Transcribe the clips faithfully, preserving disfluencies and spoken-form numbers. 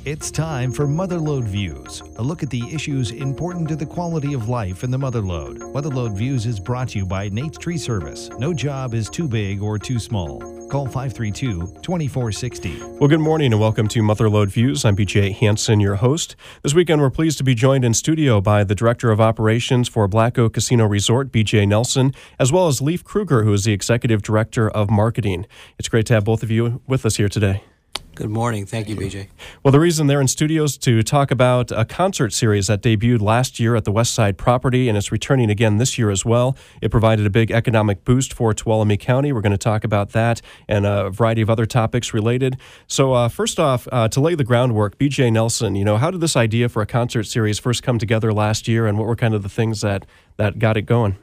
It's time for Motherlode Views, a look at the issues important to the quality of life in the Motherlode. Motherlode Views is brought to you by Nate's Tree Service. No job is too big or too small. Call five three two, two four six zero. Well, good morning and welcome to Motherlode Views. I'm B J Hansen, your host. This weekend, we're pleased to be joined in studio by the Director of Operations for Black Oak Casino Resort, B J Nelson, as well as Leif Kruger, who is the Executive Director of Marketing. It's great to have both of you with us here today. Good morning. Thank you, B J. Well, the reason they're in studios to talk about a concert series that debuted last year at the West Side property, and it's returning again this year as well. It provided a big economic boost for Tuolumne County. We're going to talk about that and a variety of other topics related. So uh, first off, uh, to lay the groundwork, B J Nelson, you know, how did this idea for a concert series first come together last year, and what were kind of the things that, that got it going?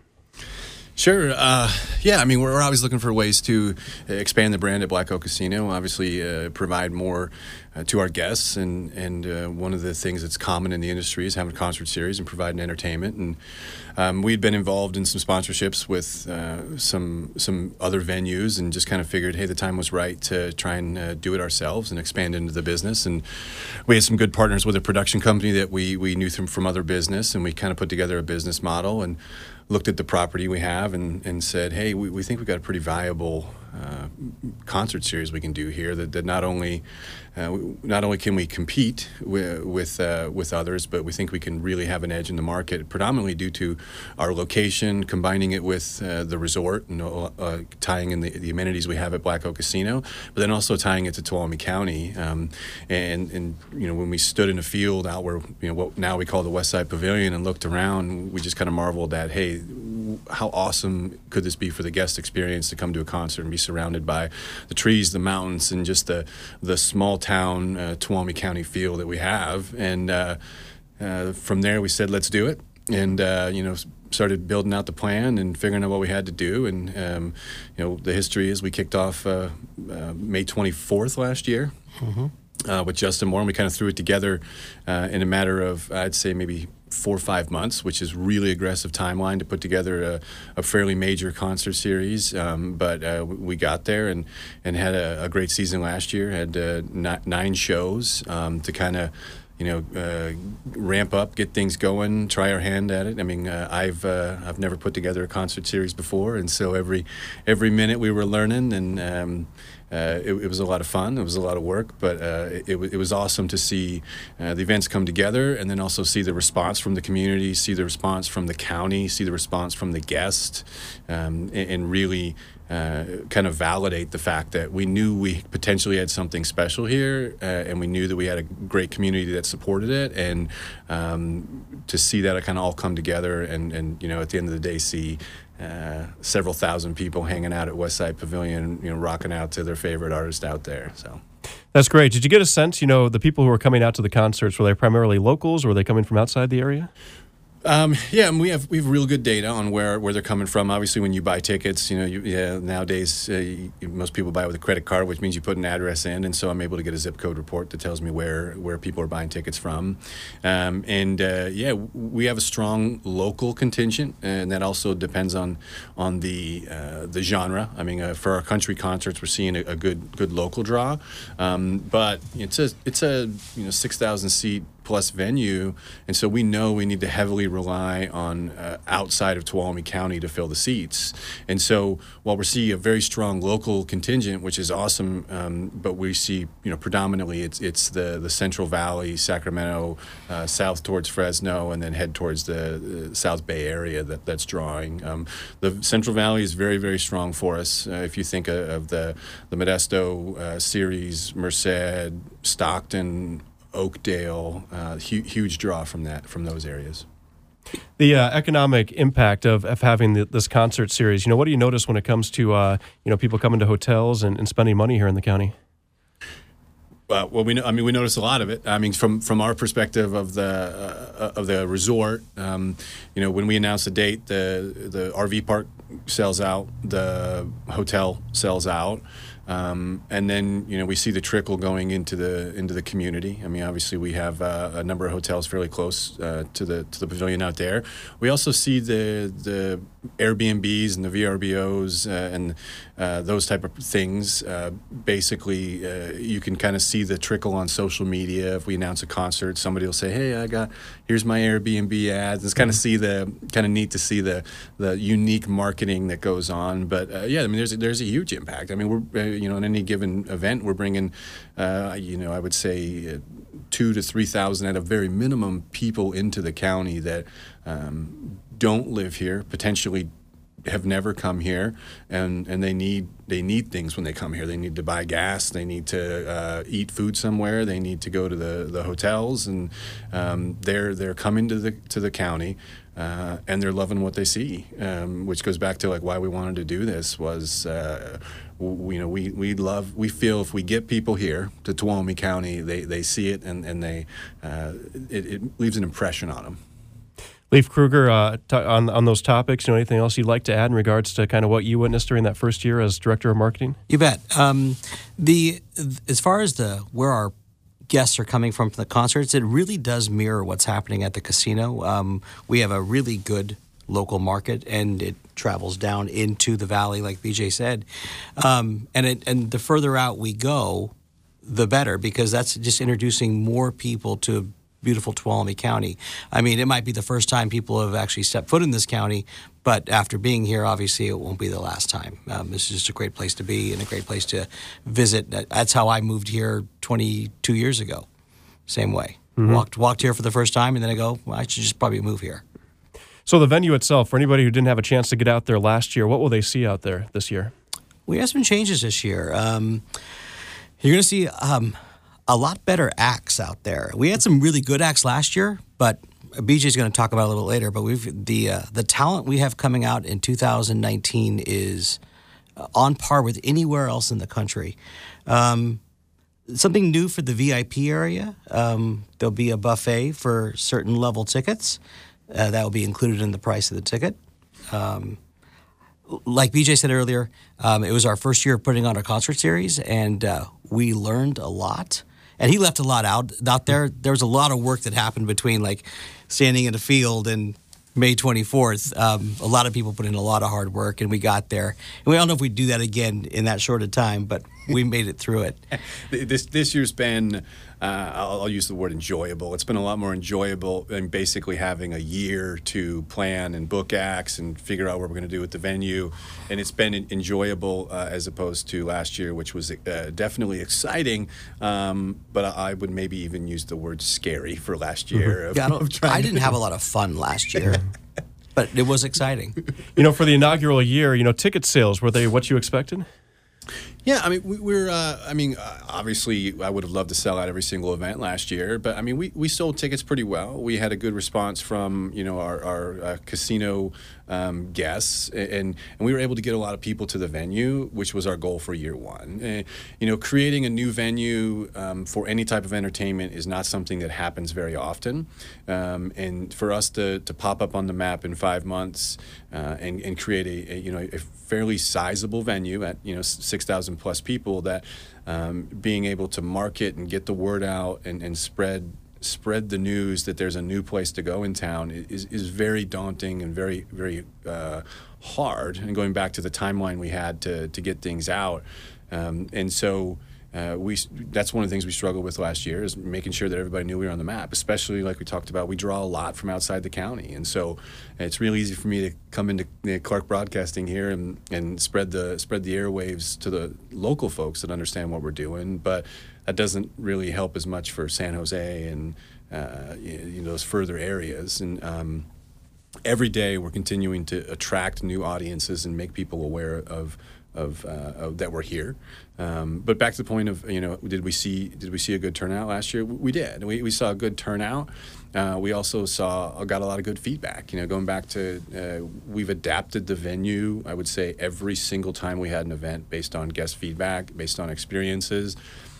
Sure. Uh, yeah, I mean, we're always looking for ways to expand the brand at Black Oak Casino, obviously uh, provide more uh, to our guests. And, and uh, one of the things that's common in the industry is having a concert series and providing entertainment. And um, we'd been involved in some sponsorships with uh, some some other venues and just kind of figured, hey, the time was right to try and uh, do it ourselves and expand into the business. And we had some good partners with a production company that we, we knew from, from other business, and we kind of put together a business model and looked at the property we have and, and said, hey, we, we think we've got a pretty viable uh, concert series we can do here that, that not only uh, not only can we compete with with, uh, with others, but we think we can really have an edge in the market, predominantly due to our location, combining it with uh, the resort, and uh, tying in the, the amenities we have at Black Oak Casino, but then also tying it to Tuolumne County. Um, and, and, you know, when we stood in a field out where, you know, what now we call the West Side Pavilion and looked around, we just kind of marveled at, hey, how awesome could this be for the guest experience to come to a concert and be surrounded by the trees, the mountains, and just the the small town uh, Tuolumne County feel that we have. And uh, uh, from there, we said, let's do it. And, uh, you know, started building out the plan and figuring out what we had to do. And, um, you know, the history is we kicked off uh, uh, May twenty-fourth last year. Mm-hmm. Uh, with Justin Moore, and we kind of threw it together uh, in a matter of, I'd say, maybe four or five months, which is really aggressive timeline to put together a, a fairly major concert series. Um, but uh, we got there and, and had a, a great season last year, had uh, n- nine shows um, to kind of, you know, uh, ramp up, get things going, try our hand at it. I mean, uh, I've uh, I've never put together a concert series before, and so every every minute we were learning, and um, uh, it, it was a lot of fun. It was a lot of work, but uh, it, it was awesome to see uh, the events come together, and then also see the response from the community, see the response from the county, see the response from the guest, um, and, and really Uh, kind of validate the fact that we knew we potentially had something special here, uh, and we knew that we had a great community that supported it, and um, to see that kind of all come together, and, and you know, at the end of the day, see uh, several thousand people hanging out at West Side Pavilion, you know, rocking out to their favorite artist out there. So that's great. Did you get a sense, you know, the people who were coming out to the concerts, were they primarily locals, or were they coming from outside the area? Um, yeah, and we have we have real good data on where, where they're coming from. Obviously, when you buy tickets, you know, you, yeah, nowadays uh, you, most people buy with a credit card, which means you put an address in, and so I'm able to get a zip code report that tells me where, where people are buying tickets from. Um, and uh, yeah, we have a strong local contingent, and that also depends on on the uh, the genre. I mean, uh, for our country concerts, we're seeing a, a good good local draw, um, but it's a it's a you know six thousand seat plus venue, and so we know we need to heavily rely on uh, outside of Tuolumne County to fill the seats. And so while we're seeing a very strong local contingent, which is awesome, um, but we see, you know, predominantly it's it's the the Central Valley, Sacramento, uh, south towards Fresno, and then head towards the, the South Bay area that that's drawing. Um, the Central Valley is very very strong for us. Uh, if you think of, of the the Modesto uh, series, Merced, Stockton, Oakdale, uh, hu- huge draw from that, from those areas. The uh, economic impact of, of having the, this concert series, you know, what do you notice when it comes to, uh, you know, people coming to hotels and, and spending money here in the county? Uh, well, we know, I mean, we notice a lot of it. I mean, from from our perspective of the uh, of the resort, um, you know, when we announce a date, the the R V park sells out, the hotel sells out. Um, and then, you know, we see the trickle going into the into the community. I mean, obviously, we have uh, a number of hotels fairly close uh, to the to the pavilion out there. We also see the the Airbnbs and the V R B Os uh, and uh, those type of things. Uh, basically, uh, you can kind of see the trickle on social media. If we announce a concert, somebody will say, "Hey, I got here's my Airbnb ads." It's kind of see the kind of neat to see the the unique marketing that goes on. But uh, yeah, I mean, there's there's a huge impact. I mean, we're uh, you know, in any given event, we're bringing uh, you know, I would say. Uh, two to three thousand at a very minimum people into the county that um, don't live here, potentially have never come here, and, and they need they need things when they come here. They need to buy gas, they need to uh, eat food somewhere, they need to go to the, the hotels, and um, they're they're coming to the to the county. Uh, and they're loving what they see, um, which goes back to like why we wanted to do this was, uh, we, you know, we, we love, we feel if we get people here to Tuolumne County, they, they see it and, and they, uh, it, it leaves an impression on them. Leif Kruger, uh, t- on, on those topics, you know, anything else you'd like to add in regards to kind of what you witnessed during that first year as Director of Marketing? You bet. Um, the as far as the where our guests are coming from from the concerts, it really does mirror what's happening at the casino. Um, we have a really good local market, and it travels down into the valley, like B J said. Um, and it, and the further out we go, the better, because that's just introducing more people to beautiful Tuolumne County. I mean, it might be the first time people have actually stepped foot in this county, but after being here, obviously, it won't be the last time. Um, this is just a great place to be and a great place to visit. That's how I moved here twenty-two years ago. Same way. Mm-hmm. Walked walked here for the first time, and then I go, well, I should just probably move here. So the venue itself, for anybody who didn't have a chance to get out there last year, what will they see out there this year? We have some changes this year. Um, you're going to see um, a lot better acts out there. We had some really good acts last year, but B J's going to talk about it a little later. But we've the uh, the talent we have coming out in two thousand nineteen is on par with anywhere else in the country. Um, something new for the V I P area. Um, there'll be a buffet for certain level tickets. Uh, that will be included in the price of the ticket. Um, like B J said earlier, um, it was our first year of putting on a concert series, and uh, we learned a lot. And he left a lot out out there. There was a lot of work that happened between like standing in the field and May twenty-fourth. Um, a lot of people put in a lot of hard work, and we got there. And we don't know if we'd do that again in that short of time, but we made it through it. This this year's been, uh, I'll, I'll use the word enjoyable. It's been a lot more enjoyable than basically having a year to plan and book acts and figure out what we're going to do with the venue. And it's been enjoyable uh, as opposed to last year, which was uh, definitely exciting. Um, but I would maybe even use the word scary for last year. Of, yeah, I, of I didn't have a lot of fun last year. But it was exciting. You know, for the inaugural year, you know, ticket sales, were they what you expected? Yeah, I mean, we, we're, uh, I mean, uh, obviously, I would have loved to sell out every single event last year, but I mean, we, we sold tickets pretty well. We had a good response from, you know, our, our uh, casino um, guests, and, and we were able to get a lot of people to the venue, which was our goal for year one. Uh, you know, creating a new venue um, for any type of entertainment is not something that happens very often, um, and for us to, to pop up on the map in five months uh, and, and create a, a, you know, a fairly sizable venue at, you know, six thousand plus people, that um, being able to market and get the word out and, and spread spread the news that there's a new place to go in town is, is very daunting and very, very uh, hard. And going back to the timeline we had to, to get things out. Um, and so uh, we that's one of the things we struggled with last year, is making sure that everybody knew we were on the map, especially like we talked about, we draw a lot from outside the county. And so it's really easy for me to come into uh, Clark Broadcasting here and, and spread the spread the airwaves to the local folks that understand what we're doing. But that doesn't really help as much for San Jose and uh, you know, those further areas. And um, every day we're continuing to attract new audiences and make people aware of of, uh, of that we're here. Um, but back to the point of, you know, did we see did we see a good turnout last year? We did. We we saw a good turnout. Uh, we also saw got a lot of good feedback. You know, going back to uh, we've adapted the venue, I would say, every single time we had an event based on guest feedback, based on experiences.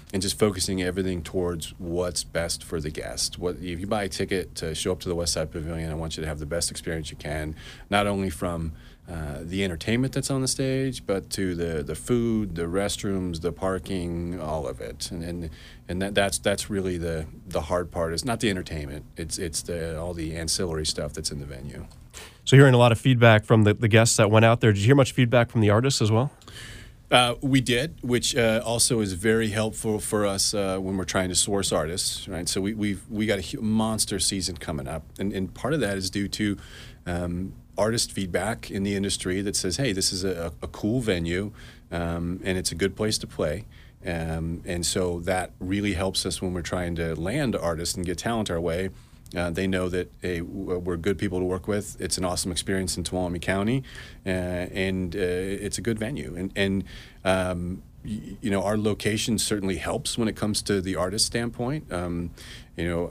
and just focusing everything towards what's best for the guest. What if you buy a ticket to show up to the Westside Pavilion, I want you to have the best experience you can, not only from uh, the entertainment that's on the stage, but to the, the food, the restrooms, the parking, all of it. And and, and that, that's that's really the the hard part. Is not the entertainment. It's it's the all the ancillary stuff that's in the venue. So hearing a lot of feedback from the, the guests that went out there. Did you hear much feedback from the artists as well? Uh, we did, which uh, also is very helpful for us uh, when we're trying to source artists, right? So we we've we got a hu- monster season coming up, and, and part of that is due to um, artist feedback in the industry that says, hey, this is a, a cool venue, um, and it's a good place to play. Um, and so that really helps us when we're trying to land artists and get talent our way. Uh, they know that hey, we're good people to work with. It's an awesome experience in Tuolumne County, uh, and uh, it's a good venue. And, and um, y- you know, our location certainly helps when it comes to the artist standpoint. Um, you know,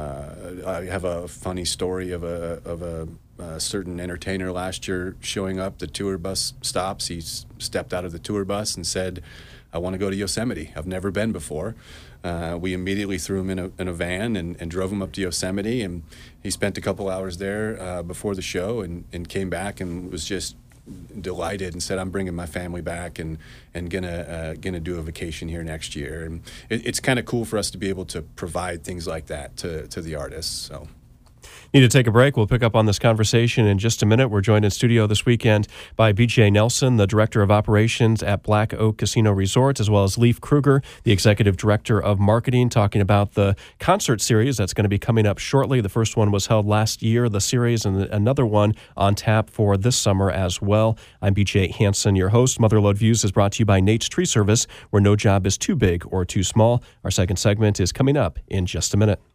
uh, I have a funny story of a of a, a certain entertainer last year showing up. The tour bus stops. He s- stepped out of the tour bus and said, I want to go to Yosemite. I've never been before. Uh, we immediately threw him in a, in a van and, and drove him up to Yosemite, and he spent a couple hours there uh, before the show and, and came back and was just delighted and said, I'm bringing my family back and, and gonna, uh, gonna do a vacation here next year. And it, it's kind of cool for us to be able to provide things like that to, to the artists. So. Need to take a break. We'll pick up on this conversation in just a minute. We're joined in studio this weekend by B J Nelson, the Director of Operations at Black Oak Casino Resort, as well as Leif Kruger, the Executive Director of Marketing, talking about the concert series that's going to be coming up shortly. The first one was held last year, the series, and another one on tap for this summer as well. I'm B J Hansen, your host. Motherlode Views is brought to you by Nate's Tree Service, where no job is too big or too small. Our second segment is coming up in just a minute.